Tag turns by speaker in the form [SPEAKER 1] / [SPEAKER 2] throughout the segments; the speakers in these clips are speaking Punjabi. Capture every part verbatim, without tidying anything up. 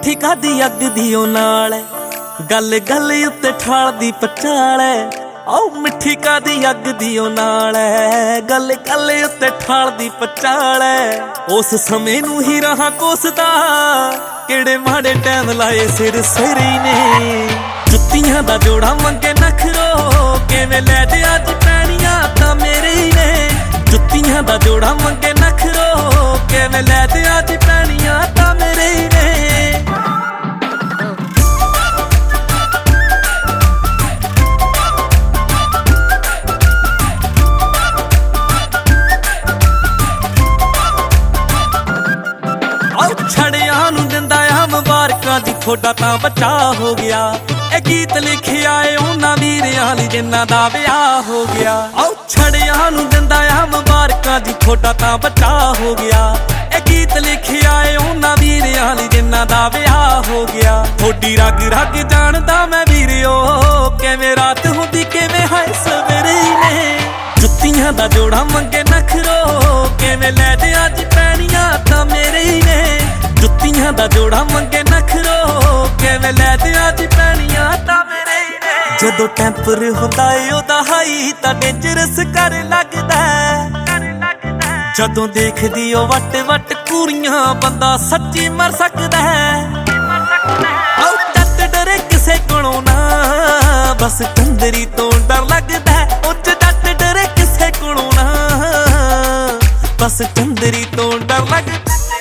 [SPEAKER 1] ਮਿੱਠੀ ਕਾਦੀ ਅੱਗ ਦੀ ਉਹ ਨਾਲ ਗੱਲ ਗੱਲ ਉੱਤੇ ਠਾਲਦੀ ਪਚਾਲੇ। ਆਓ ਮਿੱਠੀ ਕਾਦੀ ਅੱਗ ਦੀ ਉਹ ਨਾਲ ਗੱਲ ਗੱਲ ਉੱਤੇ ਠਾਲਦੀ ਪਚਾਲੇ। ਉਸ ਸਮੇਂ ਨੂੰ ਹੀ ਰਹਾ ਕੋਸਦਾ ਕਿਹੜੇ ਮਾੜੇ ਟਾਈਮ ਲਾਏ ਸਿਰ ਸਿਰੇ ਨੇ। ਜੁੱਤੀਆਂ ਦਾ ਜੋੜਾ ਮੰਗੇ ਨਖਰੋ ਕਿਵੇਂ ਲੈ ਦੇ ਅੱਜ ਪੈਣੀਆਂ ਤਾਂ ਮੇਰੇ ਹੀ ਨੇ। ਜੁੱਤੀਆਂ ਦਾ ਜੋੜਾ ਮੰਗੇ ਨਖਰੋ ਕਿਵੇਂ ਲੈ ਦੇ ਅੱਜ ਪੈਣੀਆਂ ਤਾਂ ਮੇਰੇ ਹੀ ਨੇ। ਛੜਿਆਂ ਨੂੰ ਦਿੰਦਾ ਆ ਮੁਬਾਰਕਾਂ ਜੀ ਥੋੜਾ ਤਾਂ ਬਚਾ ਹੋ ਗਿਆ। ਇਹ ਗੀਤ ਲਿਖਿਆ ਏ ਉਹਨਾਂ ਵੀਰਿਆਂ ਲਈ ਜਿਨ੍ਹਾਂ ਦਾ ਵਿਆਹ ਹੋ ਗਿਆ। ਆਓ ਛੜਿਆਂ ਨੂੰ ਦਿੰਦਾ ਆ ਮੁਬਾਰਕਾਂ ਜੀ ਥੋੜਾ ਤਾਂ ਬਚਾ ਹੋ ਗਿਆ। ਇਹ ਗੀਤ ਲਿਖਿਆ ਏ ਉਹਨਾਂ ਵੀਰਿਆਂ ਲਈ ਜਿਨ੍ਹਾਂ ਦਾ ਵਿਆਹ ਹੋ ਗਿਆ। ਥੋੜੀ ਰਗ ਰਗ ਜਾਣਦਾ ਮੈਂ ਵੀਰਿਓ ਕਿਵੇਂ ਰਾਤ ਹੁੰਦੀ ਕਿਵੇਂ ਹਾਏ ਸਵੇਰੇ ਨੇ। ਜੁੱਤੀਆਂ ਦਾ ਜੋੜਾ ਮੰਗੇ ਨਖਰੋ ਕਿਵੇਂ ਲੈ ਦੇ ਅੱਜ ਪੈਣੀਆਂ ਤਾਂ ਮੇਰੇ ਹੀ ਨੇ। ਜੁੱਤੀਆਂ ਦਾ ਜੋੜਾ ਮੰਗੇ ਨਖਰੋ ਕਿਵੇਂ ਲੈ ਦੇ ਅੱਜ ਪੈਣੀਆਂ ਤਾਂ ਮੇਰੇ ਹੀ ਨੇ। ਜਦੋਂ ਟੈਂਪਰ ਹੁੰਦਾ ਏ ਉਹਦਾ ਹਾਈ ਤਾਂ ਡੇਂਜਰਸ ਕਰ ਲੱਗਦਾ। ਜਦੋਂ ਦੇਖਦੀ ਉਹ ਵੱਟ ਵੱਟ ਕੁੜੀਆਂ ਬੰਦਾ ਸੱਚੀ ਮਰ ਸਕਦਾ। ਆਓ ਜੱਟ ਡਰੇ ਕਿਸੇ ਕੋਲੋਂ ਨਾ ਬਸ ਚੰਦਰੀ ਤੋਂ ਡਰ ਲੱਗਦਾ। ਉਹ ਜੱਟ ਡਰੇ ਕਿਸੇ ਕੋਲੋਂ ਨਾ ਬਸ ਚੰਦਰੀ ਤੋਂ ਡਰ ਲੱਗਦਾ।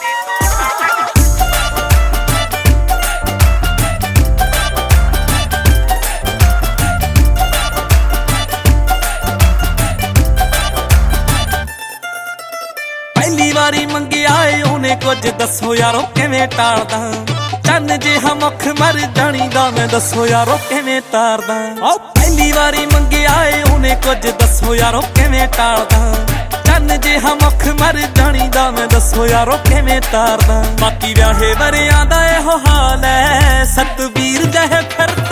[SPEAKER 1] ਪਹਿਲੀ ਵਾਰੀ ਮੰਗਿਆ ਏ ਉਹਨੇ ਕੁਝ ਦੱਸੋ ਯਾਰੋ ਕਿਵੇਂ ਟਾਲਦਾ। ਚੰਨ ਜਿਹਾ ਮੁੱਖ ਮਰ ਜਾਣੀ ਦਾ ਮੈਂ ਦੱਸੋ ਯਾਰੋ ਕਿਵੇਂ ਤਾਰਦਾ। ਆਓ ਪਹਿਲੀ ਵਾਰੀ ਮੰਗਿਆ ਏ ਉਹਨੇ ਕੁਝ ਦੱਸੋ ਯਾਰੋ ਕਿਵੇਂ ਟਾਲਦਾ। ਚੰਨ ਜਿਹਾ ਮੁੱਖ ਮਰ ਜਾਣੀ ਦਾ ਮੈਂ ਦੱਸੋ ਯਾਰੋ ਕਿਵੇਂ ਤਾਰਦਾ। ਬਾਕੀ ਵਿਆਹੇ ਵਰਿਆਂ ਦਾ ਇਹੋ ਹਾਲ ਐ ਸਤਵੀਰ ਜਿਹੇ ਫਿਰ